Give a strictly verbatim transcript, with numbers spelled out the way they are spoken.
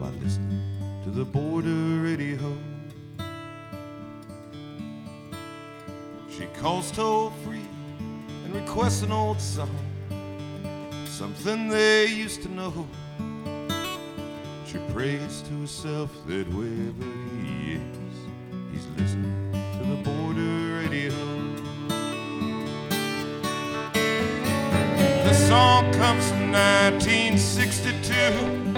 by listening to the border radio. She calls toll free and requests an old song, something they used to know. She prays to herself that wherever he is, he's listening to the border radio. The song comes from nineteen sixty-two.